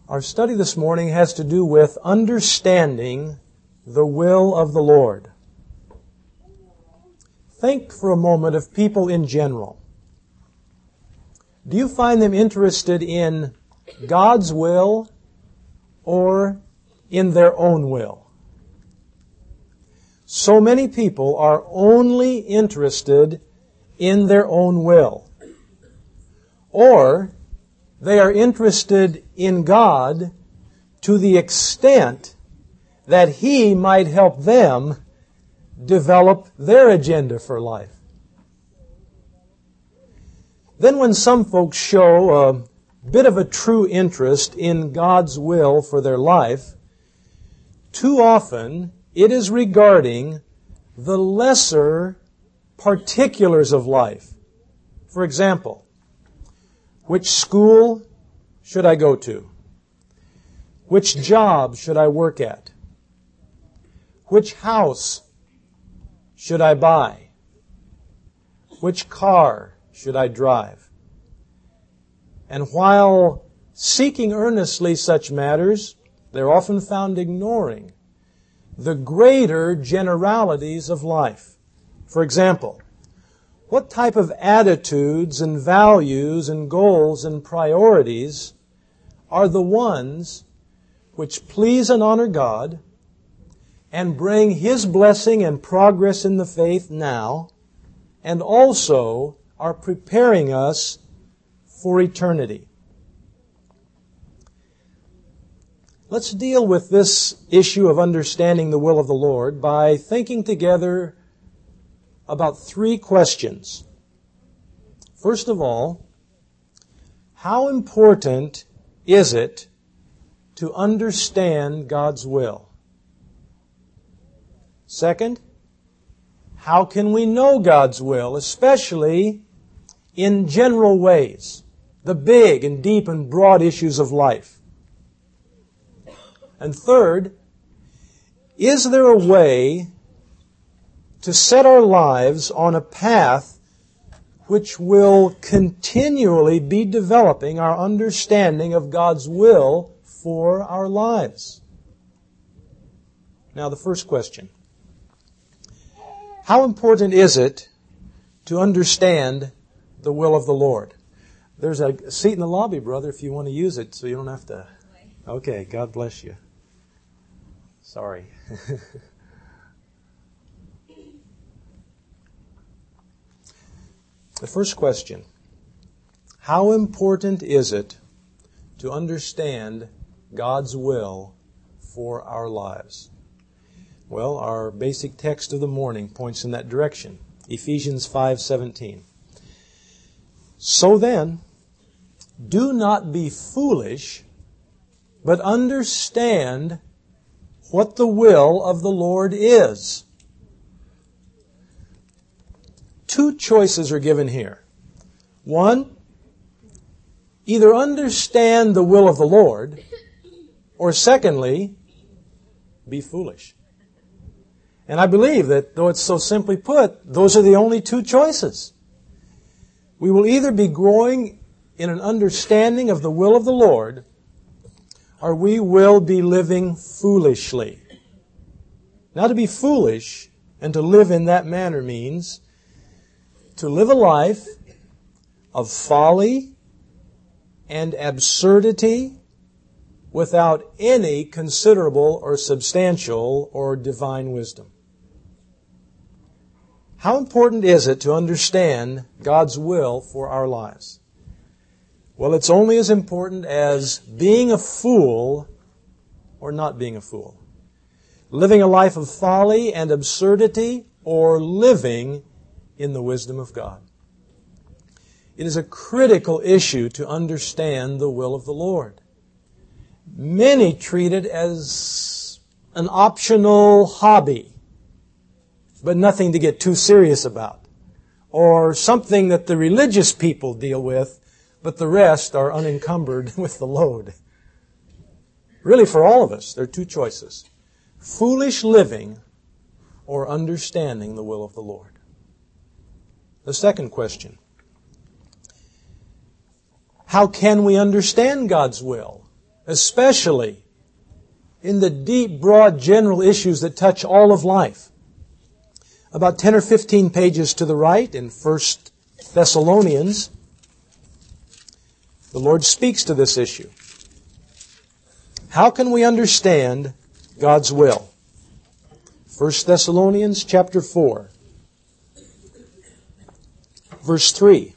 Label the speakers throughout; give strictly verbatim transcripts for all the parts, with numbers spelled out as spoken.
Speaker 1: Our study this morning has to do with understanding the will of the Lord. Think for a moment of people in general. Do you find them interested in God's will or in their own will? So many people are only interested in their own will. Or they are interested in God to the extent that He might help them develop their agenda for life. Then when some folks show a bit of a true interest in God's will for their life, too often it is regarding the lesser particulars of life. For example, which school should I go to? Which job should I work at? Which house should I buy? Which car should I drive? And while seeking earnestly such matters, they're often found ignoring the greater generalities of life. For example, what type of attitudes and values and goals and priorities are the ones which please and honor God and bring His blessing and progress in the faith now, and also are preparing us for eternity? Let's deal with this issue of understanding the will of the Lord by thinking together about three questions. First of all, how important is it to understand God's will? Second, how can we know God's will, especially in general ways, the big and deep and broad issues of life? And third, is there a way to set our lives on a path which will continually be developing our understanding of God's will for our lives? Now, the first question. How important is it to understand the will of the Lord? There's a seat in the lobby, brother, if you want to use it, so you don't have to. Okay, God bless you. Sorry. The first question, how important is it to understand God's will for our lives? Well, our basic text of the morning points in that direction. Ephesians five seventeen. So then, do not be foolish, but understand what the will of the Lord is. Two choices are given here. One, either understand the will of the Lord, or secondly, be foolish. And I believe that, though it's so simply put, those are the only two choices. We will either be growing in an understanding of the will of the Lord, or we will be living foolishly. Now, to be foolish and to live in that manner means to live a life of folly and absurdity without any considerable or substantial or divine wisdom. How important is it to understand God's will for our lives? Well, it's only as important as being a fool or not being a fool. Living a life of folly and absurdity or living in the wisdom of God. It is a critical issue to understand the will of the Lord. Many treat it as an optional hobby, but nothing to get too serious about, or something that the religious people deal with, but the rest are unencumbered with the load. Really, for all of us, there are two choices: foolish living or understanding the will of the Lord. The second question, how can we understand God's will, especially in the deep, broad, general issues that touch all of life. About ten or fifteen pages to the right in First Thessalonians, the Lord speaks to this issue. How can we understand God's will? First Thessalonians chapter four, verse three.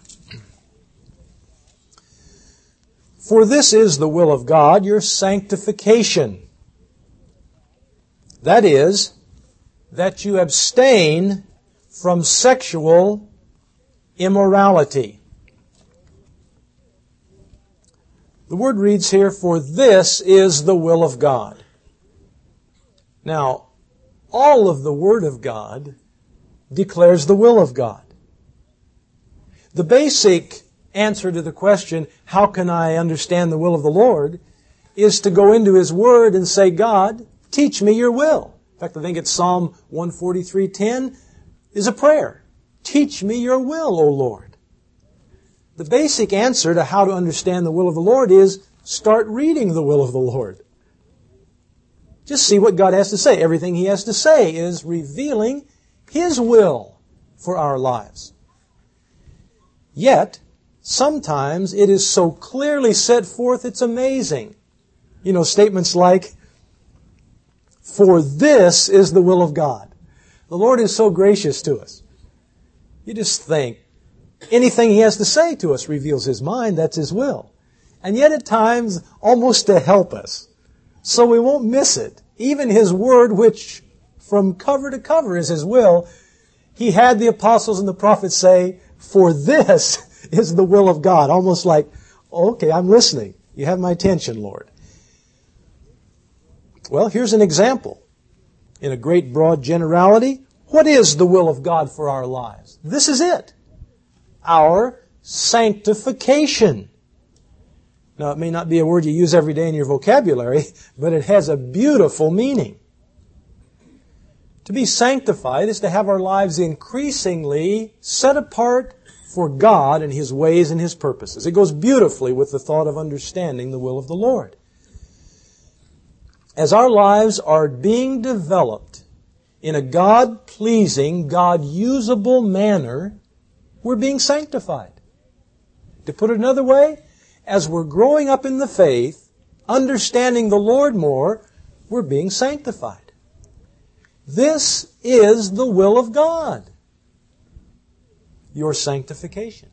Speaker 1: For this is the will of God, your sanctification. That is, that you abstain from sexual immorality. The word reads here, for this is the will of God. Now, all of the Word of God declares the will of God. The basic answer to the question, how can I understand the will of the Lord, is to go into His Word and say, God, teach me your will. In fact, I think it's Psalm one forty-three ten is a prayer. Teach me your will, O Lord. The basic answer to how to understand the will of the Lord is start reading the will of the Lord. Just see what God has to say. Everything He has to say is revealing His will for our lives. Yet, sometimes it is so clearly set forth, it's amazing. You know, statements like, for this is the will of God. The Lord is so gracious to us. You just think, anything He has to say to us reveals His mind, that's His will. And yet at times, almost to help us, so we won't miss it. Even His Word, which from cover to cover is His will, He had the apostles and the prophets say, for this is the will of God. Almost like, okay, I'm listening. You have my attention, Lord. Well, here's an example. In a great broad generality, what is the will of God for our lives? This is it. Our sanctification. Now, it may not be a word you use every day in your vocabulary, but it has a beautiful meaning. To be sanctified is to have our lives increasingly set apart for God and His ways and His purposes. It goes beautifully with the thought of understanding the will of the Lord. As our lives are being developed in a God-pleasing, God-usable manner, we're being sanctified. To put it another way, as we're growing up in the faith, understanding the Lord more, we're being sanctified. This is the will of God. Your sanctification.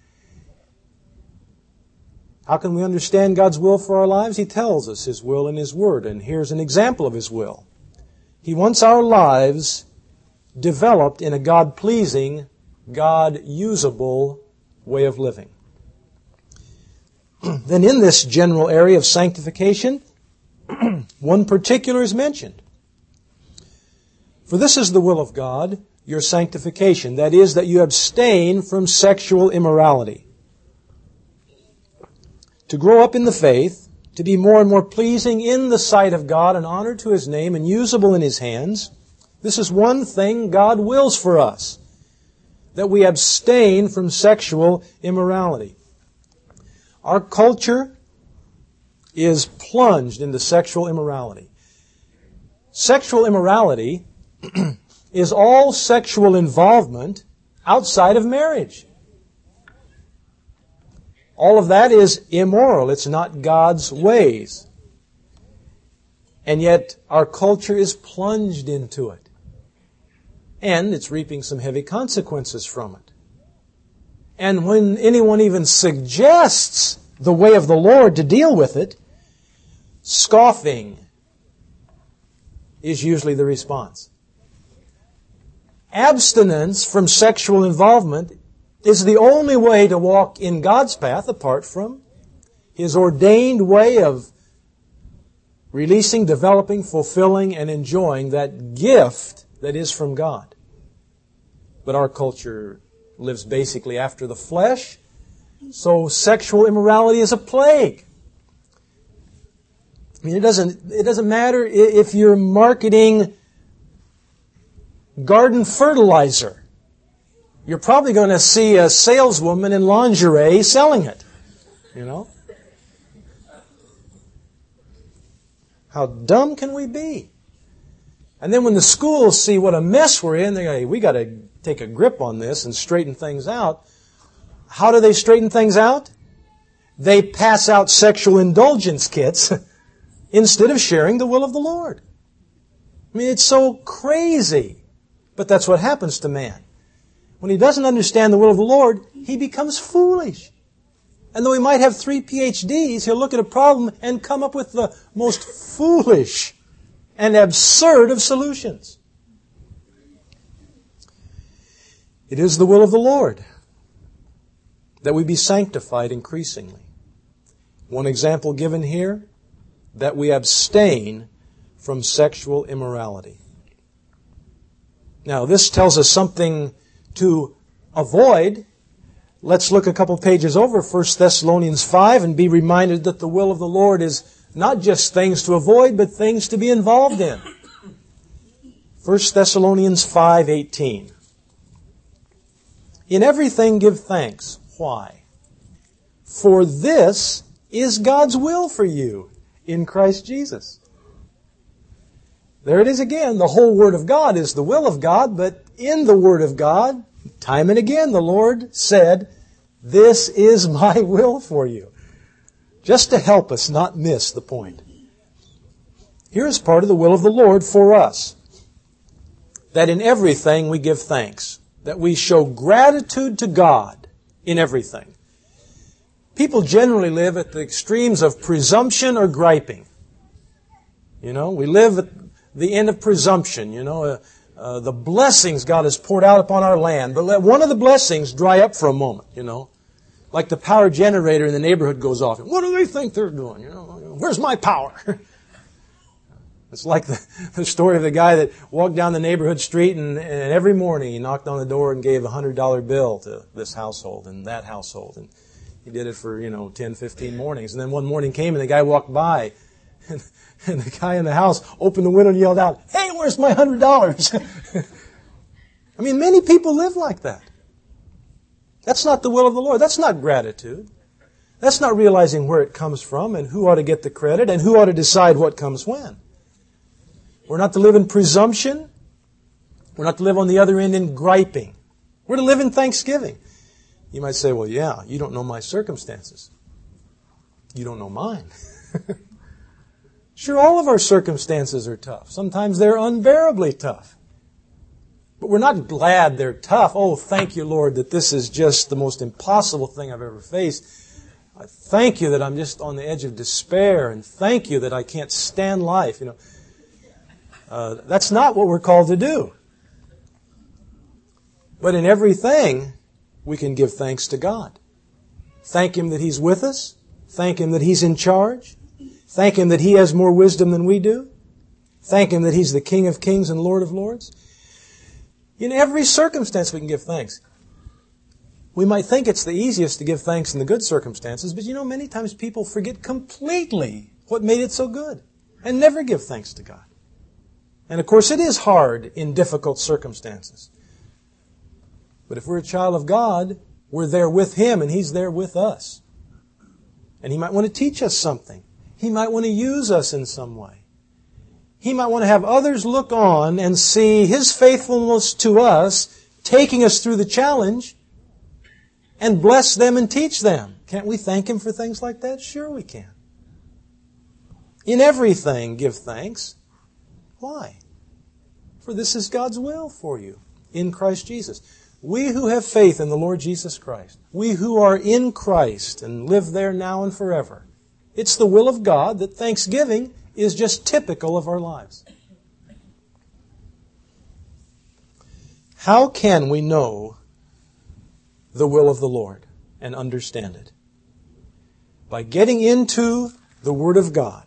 Speaker 1: How can we understand God's will for our lives? He tells us His will in His Word, and here's an example of His will. He wants our lives developed in a God-pleasing, God-usable way of living. Then in this general area of sanctification, one particular is mentioned. For this is the will of God, your sanctification. That is, that you abstain from sexual immorality. To grow up in the faith, to be more and more pleasing in the sight of God and honor to His name and usable in His hands, this is one thing God wills for us, that we abstain from sexual immorality. Our culture is plunged into sexual immorality. Sexual immorality is all sexual involvement outside of marriage. All of that is immoral. It's not God's ways. And yet our culture is plunged into it. And it's reaping some heavy consequences from it. And when anyone even suggests the way of the Lord to deal with it, scoffing is usually the response. Abstinence from sexual involvement is the only way to walk in God's path apart from His ordained way of releasing, developing, fulfilling, and enjoying that gift that is from God. But our culture lives basically after the flesh, so sexual immorality is a plague. I mean, it doesn't, it doesn't matter if you're marketing garden fertilizer. You're probably going to see a saleswoman in lingerie selling it. You know? How dumb can we be? And then when the schools see what a mess we're in, they go, hey, we got to take a grip on this and straighten things out. How do they straighten things out? They pass out sexual indulgence kits instead of sharing the will of the Lord. I mean, it's so crazy. But that's what happens to man. When he doesn't understand the will of the Lord, he becomes foolish. And though he might have three P H Ds, he'll look at a problem and come up with the most foolish and absurd of solutions. It is the will of the Lord that we be sanctified increasingly. One example given here, that we abstain from sexual immorality. Now, this tells us something to avoid. Let's look a couple pages over, First Thessalonians five, and be reminded that the will of the Lord is not just things to avoid, but things to be involved in. First Thessalonians five eighteen. In everything give thanks. Why? For this is God's will for you in Christ Jesus. There it is again. The whole Word of God is the will of God, but in the Word of God, time and again, the Lord said, this is my will for you. Just to help us not miss the point. Here is part of the will of the Lord for us. That in everything we give thanks. That we show gratitude to God in everything. People generally live at the extremes of presumption or griping. You know, we live at the end of presumption, you know, uh, uh, the blessings God has poured out upon our land. But let one of the blessings dry up for a moment, you know. Like the power generator in the neighborhood goes off. What do they think they're doing? You know, where's my power? It's like the, the story of the guy that walked down the neighborhood street and, and every morning he knocked on the door and gave a hundred dollar bill to this household and that household. And he did it for, you know, ten, fifteen mornings. And then one morning came and the guy walked by and, and the guy in the house opened the window and yelled out, hey, where's my hundred dollars? I mean, many people live like that. That's not the will of the Lord. That's not gratitude. That's not realizing where it comes from and who ought to get the credit and who ought to decide what comes when. We're not to live in presumption. We're not to live on the other end in griping. We're to live in thanksgiving. You might say, well, yeah, you don't know my circumstances. You don't know mine. Sure, all of our circumstances are tough. Sometimes they're unbearably tough. But we're not glad they're tough. Oh, thank you, Lord, that this is just the most impossible thing I've ever faced. I thank you that I'm just on the edge of despair, and thank you that I can't stand life. You know, uh, that's not what we're called to do. But in everything, we can give thanks to God. Thank Him that He's with us. Thank Him that He's in charge. Thank Him that He has more wisdom than we do. Thank Him that He's the King of Kings and Lord of Lords. In every circumstance we can give thanks. We might think it's the easiest to give thanks in the good circumstances, but you know, many times people forget completely what made it so good and never give thanks to God. And of course it is hard in difficult circumstances. But if we're a child of God, we're there with Him and He's there with us. And He might want to teach us something. He might want to use us in some way. He might want to have others look on and see His faithfulness to us, taking us through the challenge, and bless them and teach them. Can't we thank Him for things like that? Sure we can. In everything, give thanks. Why? For this is God's will for you in Christ Jesus. We who have faith in the Lord Jesus Christ, we who are in Christ and live there now and forever, it's the will of God that thanksgiving is just typical of our lives. How can we know the will of the Lord and understand it? By getting into the Word of God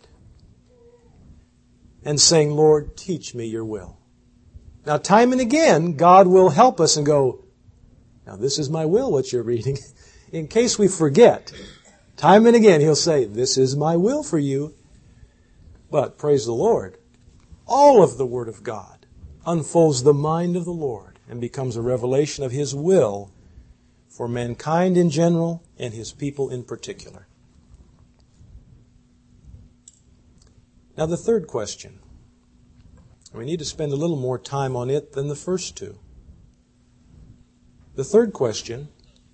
Speaker 1: and saying, Lord, teach me your will. Now, time and again, God will help us and go, now this is my will, what you're reading. In case we forget, time and again, He'll say, this is my will for you. But, praise the Lord, all of the Word of God unfolds the mind of the Lord and becomes a revelation of His will for mankind in general and His people in particular. Now the third question. We need to spend a little more time on it than the first two. The third question,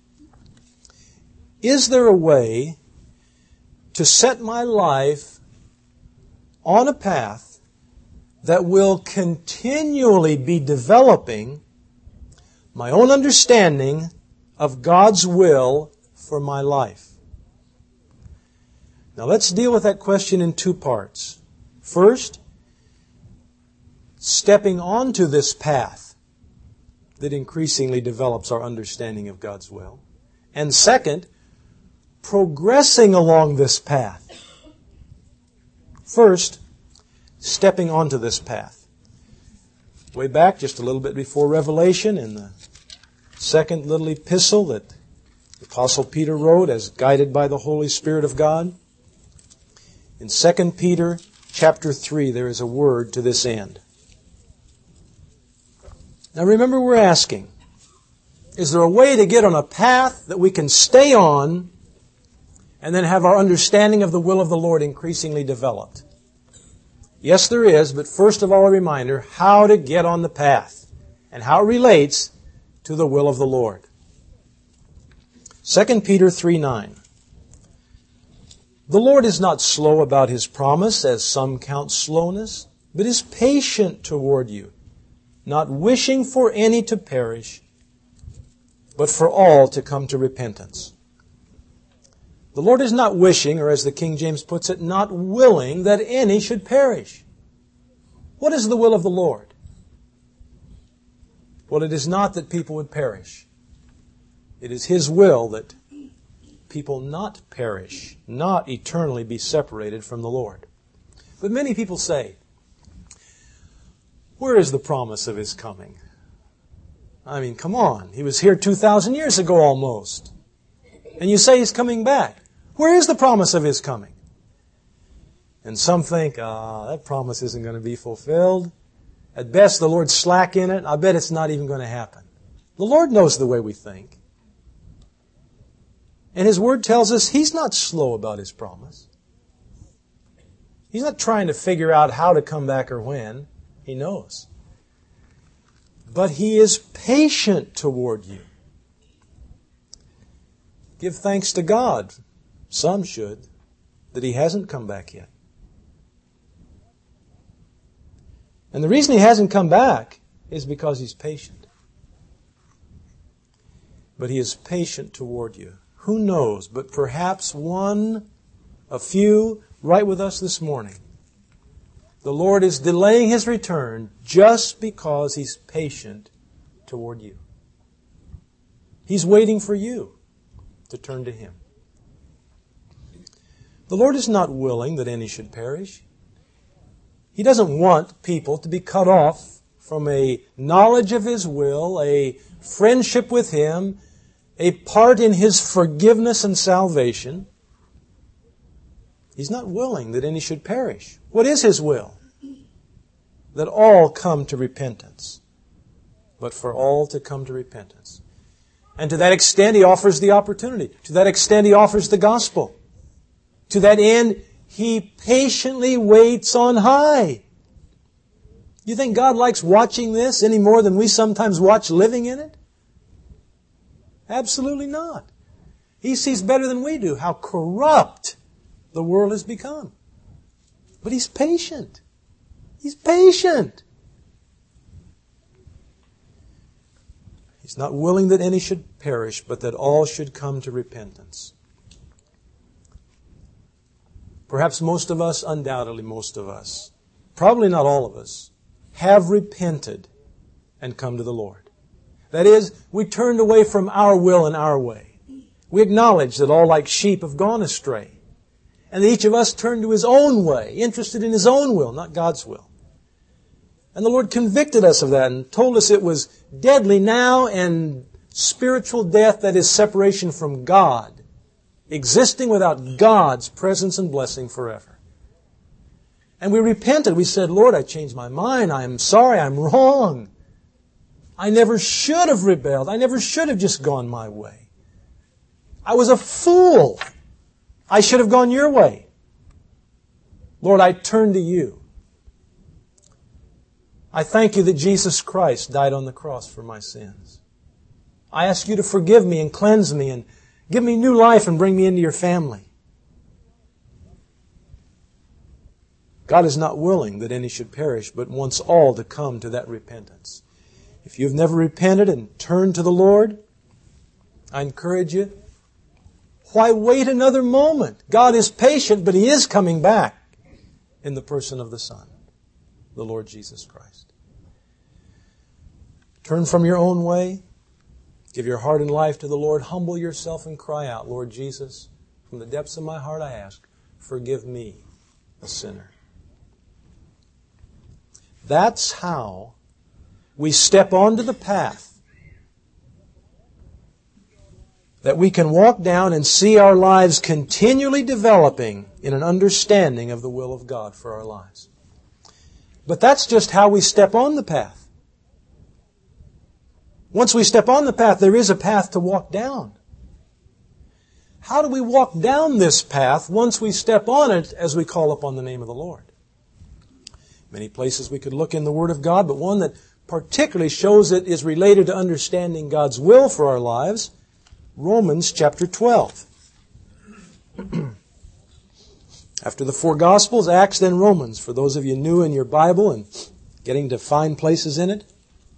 Speaker 1: is there a way to set my life on a path that will continually be developing my own understanding of God's will for my life? Now let's deal with that question in two parts. First, stepping onto this path that increasingly develops our understanding of God's will. And second, progressing along this path. First, stepping onto this path. Way back, just a little bit before Revelation, in the second little epistle that the Apostle Peter wrote as guided by the Holy Spirit of God, in Second Peter chapter three, there is a word to this end. Now remember, we're asking, is there a way to get on a path that we can stay on and then have our understanding of the will of the Lord increasingly developed? Yes, there is, but first of all, a reminder how to get on the path and how it relates to the will of the Lord. Second Peter three nine. The Lord is not slow about His promise, as some count slowness, but is patient toward you, not wishing for any to perish, but for all to come to repentance. The Lord is not wishing, or as the King James puts it, not willing that any should perish. What is the will of the Lord? Well, it is not that people would perish. It is His will that people not perish, not eternally be separated from the Lord. But many people say, where is the promise of His coming? I mean, come on. He was here two thousand years ago almost. And you say He's coming back. Where is the promise of His coming? And some think, ah, that promise isn't going to be fulfilled. At best, the Lord's slack in it. I bet it's not even going to happen. The Lord knows the way we think. And His Word tells us He's not slow about His promise. He's not trying to figure out how to come back or when. He knows. But He is patient toward you. Give thanks to God, some should, that He hasn't come back yet. And the reason He hasn't come back is because He's patient. But He is patient toward you. Who knows, but perhaps one, a few, right with us this morning. The Lord is delaying His return just because He's patient toward you. He's waiting for you to turn to Him. The Lord is not willing that any should perish. He doesn't want people to be cut off from a knowledge of His will, a friendship with Him, a part in His forgiveness and salvation. He's not willing that any should perish. What is His will? That all come to repentance. But for all to come to repentance. And to that extent, He offers the opportunity. To that extent, He offers the gospel. To that end, He patiently waits on high. You think God likes watching this any more than we sometimes watch living in it? Absolutely not. He sees better than we do how corrupt the world has become. But He's patient. He's patient. He's not willing that any should perish, but that all should come to repentance. Perhaps most of us, undoubtedly most of us, probably not all of us, have repented and come to the Lord. That is, we turned away from our will and our way. We acknowledge that all like sheep have gone astray. And that each of us turned to his own way, interested in his own will, not God's will. And the Lord convicted us of that and told us it was deadly now and spiritual death, that is separation from God, existing without God's presence and blessing forever. And we repented. We said, Lord, I changed my mind. I'm sorry. I'm wrong. I never should have rebelled. I never should have just gone my way. I was a fool. I should have gone your way. Lord, I turn to You. I thank You that Jesus Christ died on the cross for my sins. I ask You to forgive me and cleanse me and give me new life and bring me into Your family. God is not willing that any should perish, but wants all to come to that repentance. If you've never repented and turned to the Lord, I encourage you, why wait another moment? God is patient, but He is coming back in the person of the Son, the Lord Jesus Christ. Turn from your own way. Give your heart and life to the Lord. Humble yourself and cry out, Lord Jesus, from the depths of my heart I ask, forgive me, a sinner. That's how we step onto the path that we can walk down and see our lives continually developing in an understanding of the will of God for our lives. But that's just how we step on the path. Once we step on the path, there is a path to walk down. How do we walk down this path once we step on it as we call upon the name of the Lord? Many places we could look in the Word of God, but one that particularly shows it is related to understanding God's will for our lives, Romans chapter twelve. After the four Gospels, Acts, then Romans. For those of you new in your Bible and getting to find places in it.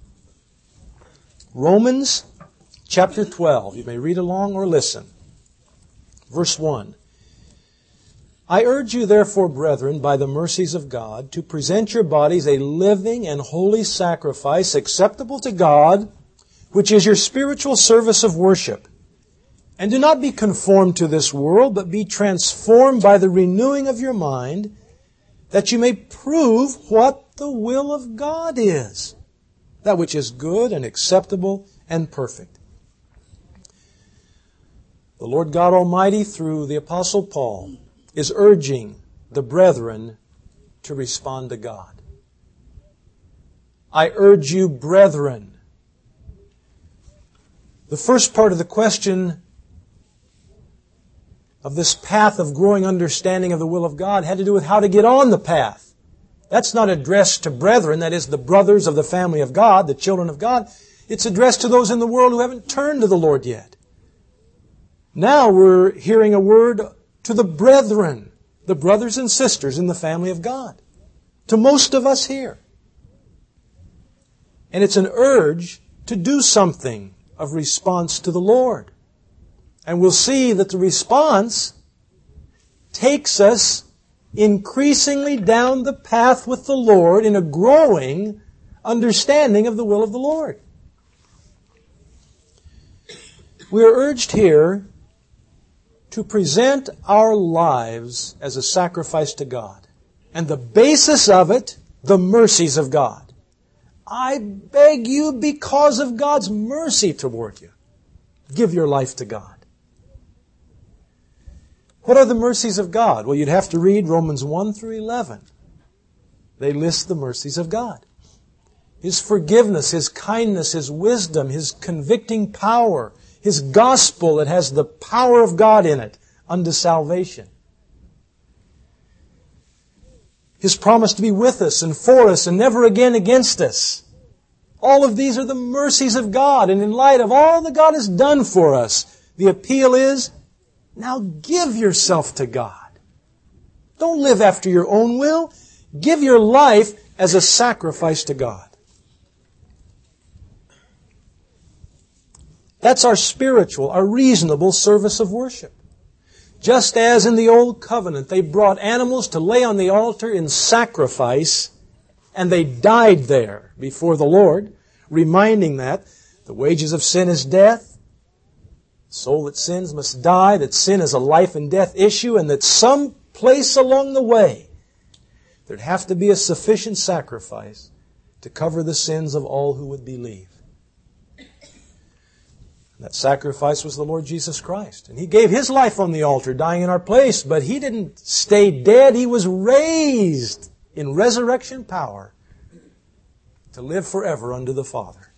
Speaker 1: Romans chapter twelve. You may read along or listen. Verse one. I urge you therefore, brethren, by the mercies of God, to present your bodies a living and holy sacrifice acceptable to God, which is your spiritual service of worship. And do not be conformed to this world, but be transformed by the renewing of your mind, that you may prove what the will of God is, that which is good and acceptable and perfect. The Lord God Almighty, through the Apostle Paul, is urging the brethren to respond to God. I urge you, brethren. The first part of the question of this path of growing understanding of the will of God had to do with how to get on the path. That's not addressed to brethren, that is the brothers of the family of God, the children of God. It's addressed to those in the world who haven't turned to the Lord yet. Now we're hearing a word to the brethren, the brothers and sisters in the family of God, to most of us here. And it's an urge to do something of response to the Lord. And we'll see that the response takes us increasingly down the path with the Lord in a growing understanding of the will of the Lord. We are urged here to present our lives as a sacrifice to God. And the basis of it, the mercies of God. I beg you, because of God's mercy toward you, give your life to God. What are the mercies of God? Well, you'd have to read Romans one through eleven. They list the mercies of God. His forgiveness, His kindness, His wisdom, His convicting power, His gospel that has the power of God in it unto salvation. His promise to be with us and for us and never again against us. All of these are the mercies of God. And in light of all that God has done for us, the appeal is, now give yourself to God. Don't live after your own will. Give your life as a sacrifice to God. That's our spiritual, our reasonable service of worship. Just as in the Old Covenant, they brought animals to lay on the altar in sacrifice, and they died there before the Lord, reminding that the wages of sin is death, the soul that sins must die, that sin is a life and death issue, and that some place along the way there'd have to be a sufficient sacrifice to cover the sins of all who would believe. That sacrifice was the Lord Jesus Christ. And He gave His life on the altar, dying in our place. But He didn't stay dead. He was raised in resurrection power to live forever unto the Father.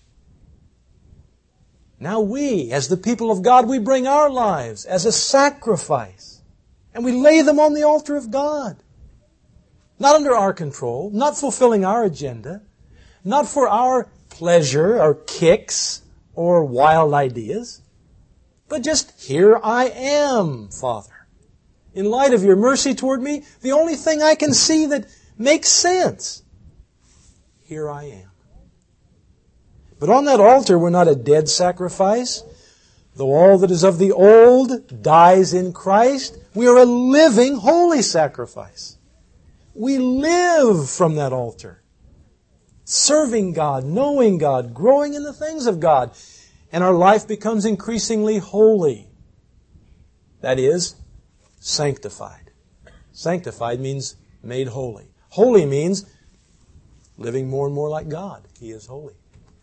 Speaker 1: Now we, as the people of God, we bring our lives as a sacrifice. And we lay them on the altar of God. Not under our control, not fulfilling our agenda, not for our pleasure or kicks or wild ideas, but just, here I am, Father. In light of your mercy toward me, the only thing I can see that makes sense, here I am. But on that altar, we're not a dead sacrifice. Though all that is of the old dies in Christ, we are a living, holy sacrifice. We live from that altar, serving God, knowing God, growing in the things of God, and our life becomes increasingly holy. That is, sanctified. Sanctified means made holy. Holy means living more and more like God. He is holy.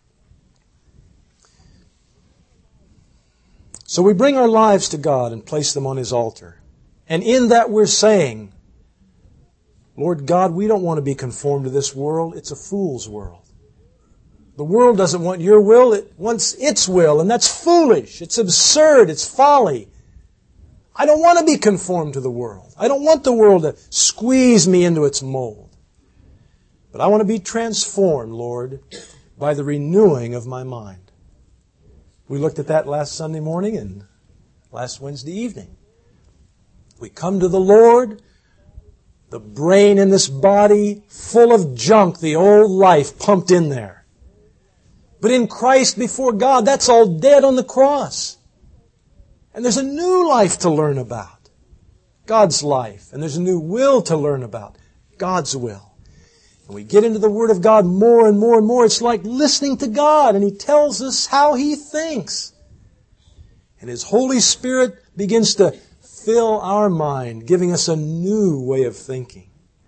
Speaker 1: So we bring our lives to God and place them on His altar. And in that we're saying, Lord God, we don't want to be conformed to this world. It's a fool's world. The world doesn't want your will. It wants its will, and that's foolish. It's absurd. It's folly. I don't want to be conformed to the world. I don't want the world to squeeze me into its mold. But I want to be transformed, Lord, by the renewing of my mind. We looked at that last Sunday morning and last Wednesday evening. We come to the Lord, the brain in this body full of junk, the old life pumped in there. But in Christ before God, that's all dead on the cross. And there's a new life to learn about, God's life. And there's a new will to learn about, God's will. And we get into the Word of God more and more and more. It's like listening to God, and He tells us how He thinks. And His Holy Spirit begins to fill our mind, giving us a new way of thinking.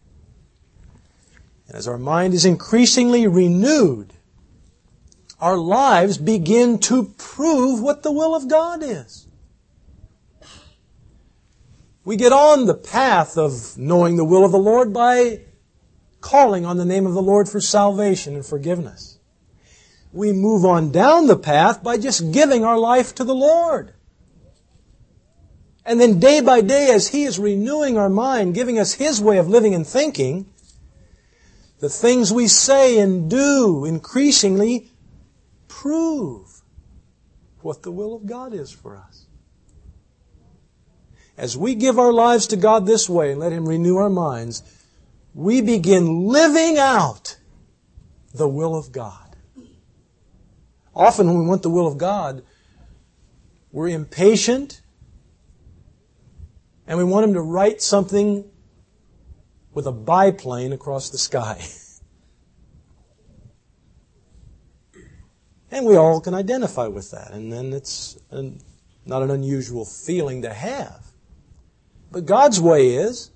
Speaker 1: And as our mind is increasingly renewed, our lives begin to prove what the will of God is. We get on the path of knowing the will of the Lord by calling on the name of the Lord for salvation and forgiveness. We move on down the path by just giving our life to the Lord. And then day by day, as He is renewing our mind, giving us His way of living and thinking, the things we say and do increasingly prove what the will of God is for us. As we give our lives to God this way and let Him renew our minds, we begin living out the will of God. Often when we want the will of God, we're impatient, and we want Him to write something with a biplane across the sky. And we all can identify with that. And then it's an, not an unusual feeling to have. But God's way is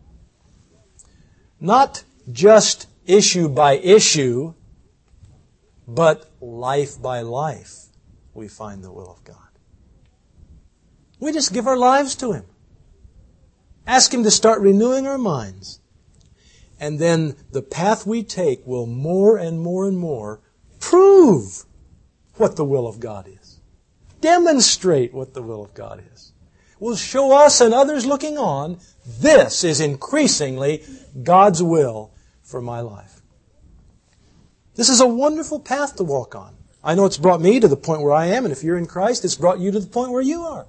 Speaker 1: not just issue by issue, but life by life we find the will of God. We just give our lives to Him. Ask Him to start renewing our minds. And then the path we take will more and more and more prove what the will of God is. Demonstrate what the will of God is. Will show us and others looking on, this is increasingly God's will for my life. This is a wonderful path to walk on. I know it's brought me to the point where I am, and if you're in Christ, it's brought you to the point where you are.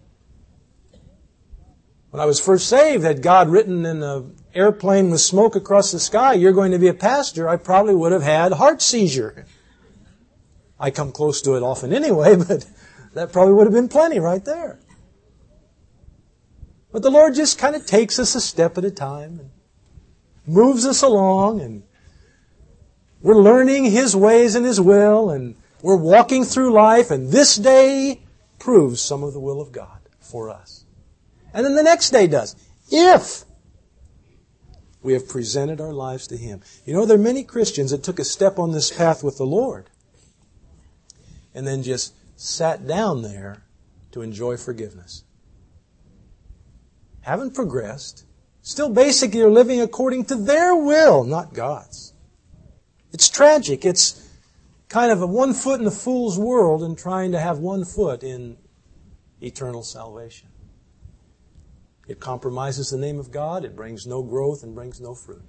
Speaker 1: When I was first saved, had God written in an airplane with smoke across the sky, you're going to be a pastor, I probably would have had heart seizure. I come close to it often anyway, but that probably would have been plenty right there. But the Lord just kind of takes us a step at a time and moves us along, and we're learning His ways and His will, and we're walking through life, and this day proves some of the will of God for us. And then the next day does, if we have presented our lives to Him. You know, there are many Christians that took a step on this path with the Lord and then just sat down there to enjoy forgiveness. Haven't progressed. Still basically are living according to their will, not God's. It's tragic. It's kind of a one foot in the fool's world and trying to have one foot in eternal salvation. It compromises the name of God. It brings no growth and brings no fruit.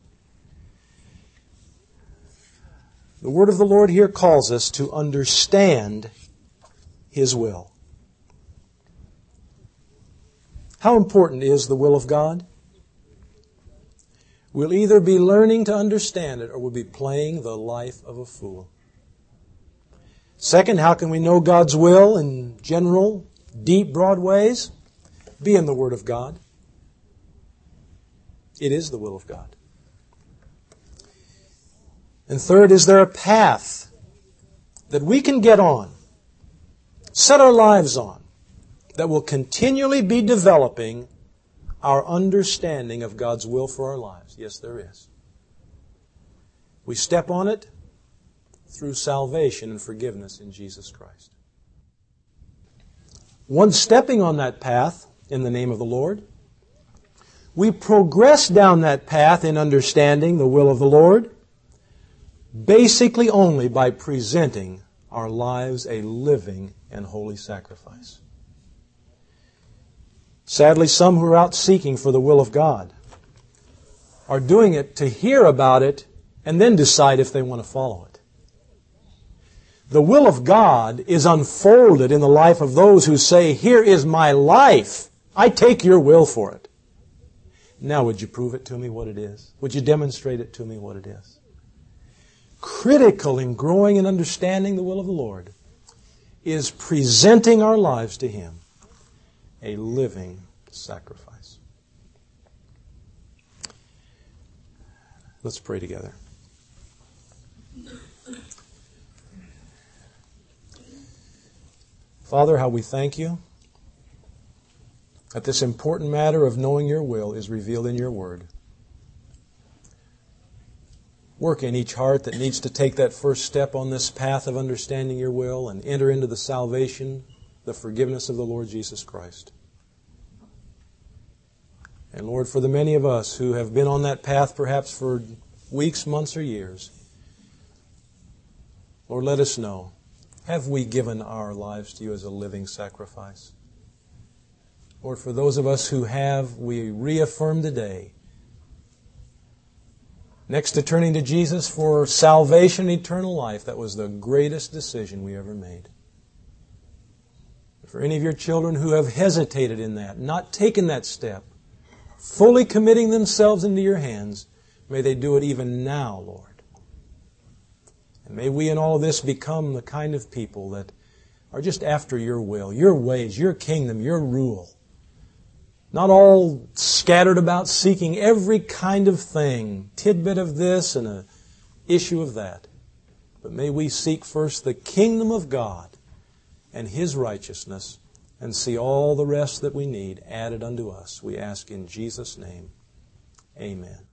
Speaker 1: The word of the Lord here calls us to understand His will. How important is the will of God? We'll either be learning to understand it or we'll be playing the life of a fool. Second, how can we know God's will in general, deep, broad ways? Be in the Word of God. It is the will of God. And third, is there a path that we can get on, set our lives on, that will continually be developing our understanding of God's will for our lives? Yes, there is. We step on it through salvation and forgiveness in Jesus Christ. Once stepping on that path in the name of the Lord, we progress down that path in understanding the will of the Lord basically only by presenting our lives a living and holy sacrifice. Sadly, some who are out seeking for the will of God are doing it to hear about it and then decide if they want to follow it. The will of God is unfolded in the life of those who say, "Here is my life. I take your will for it. Now would you prove it to me what it is? Would you demonstrate it to me what it is?" Critical in growing and understanding the will of the Lord is presenting our lives to Him, a living sacrifice. Let's pray together. Father, how we thank You that this important matter of knowing Your will is revealed in Your Word. Work in each heart that needs to take that first step on this path of understanding Your will and enter into the salvation, the forgiveness of the Lord Jesus Christ. And Lord, for the many of us who have been on that path perhaps for weeks, months, or years, Lord, let us know, have we given our lives to You as a living sacrifice? Lord, for those of us who have, we reaffirm today, next to turning to Jesus for salvation and eternal life, that was the greatest decision we ever made. For any of Your children who have hesitated in that, not taken that step, fully committing themselves into Your hands, may they do it even now, Lord. And may we in all of this become the kind of people that are just after Your will, Your ways, Your kingdom, Your rule. Not all scattered about seeking every kind of thing, tidbit of this and an issue of that. But may we seek first the kingdom of God and His righteousness and see all the rest that we need added unto us. We ask in Jesus' name. Amen.